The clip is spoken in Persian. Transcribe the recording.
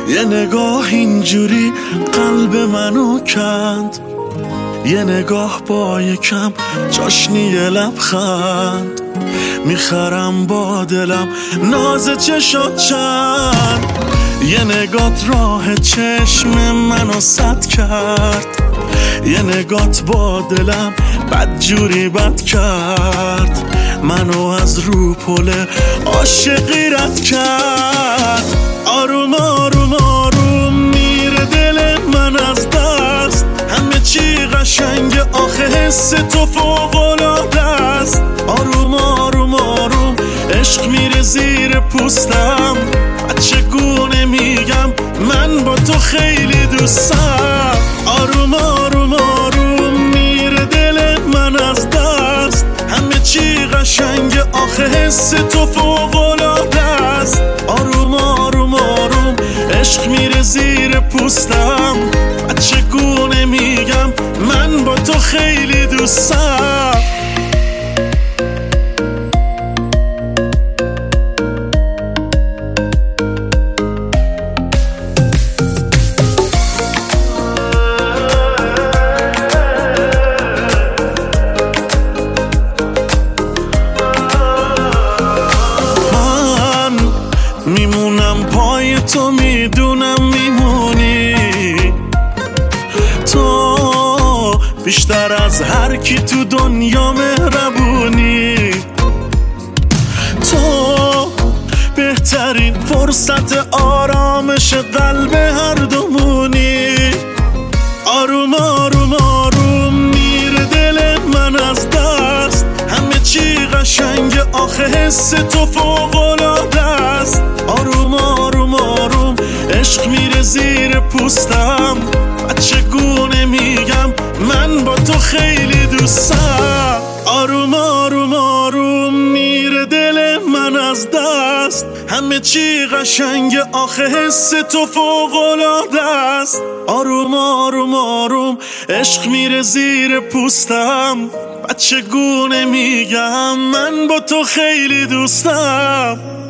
یه نگاه اینجوری قلب منو کند، یه نگاه با یکم چاشنی لبخند، میخرم با دلم ناز چشات چند. یه نگات راه چشم منو سد کرد، یه نگات با دلم بدجوری بد کرد، منو از رو پله عاشقی رد کرد. آروم آروم آروم میره دل من از دست، همه چی قشنگ آخه حس تو فوق‌العاده است. آروم آروم آروم عشق میره زیر پوستم، چگونه میگم من با تو خیلی دوستم. آروم آروم آروم میره دل من از دست، همه چی قشنگ آخه حس تو فوق‌العاده است. آروم آروم آروم عشق میره زیر پوستم، چگونه میگم من با تو خیلی دوستم. میمونم پای تو، میدونم میمونی تو، بیشتر از هر کی تو دنیا مهربونی. تو بهترین فرصت آرامش قلب هر دومونی. آروم آروم آروم میره دل من از دست، همه چی قشنگ آخه حس تو فوق‌العاده است. آروم آروم آروم عشق میره زیر پوستم، چگونه میگم من با تو خیلی دوستم. آروم آروم آروم میره دل من از دست، همه چی قشنگ آخه حس تو فوق‌العاده است. آروم آروم آروم عشق میره زیر پوستم، چگونه میگم من با تو خیلی دوستم.